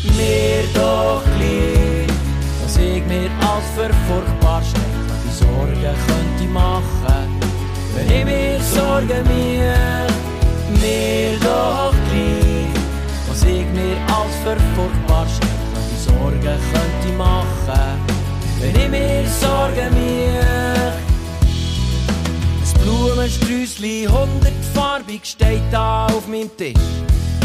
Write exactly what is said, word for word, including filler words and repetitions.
mir doch gleich, was ich mir als für furchtbar schreckliche Sorgen könnte machen, wenn ich mir Sorgen mich. Mir doch gleich, was ich mir als für furchtbar schreckliche Sorgen könnte machen, wenn ich mir Sorgen mich. Ein Blumensträußchen hundertfarbig steht da auf meinem Tisch.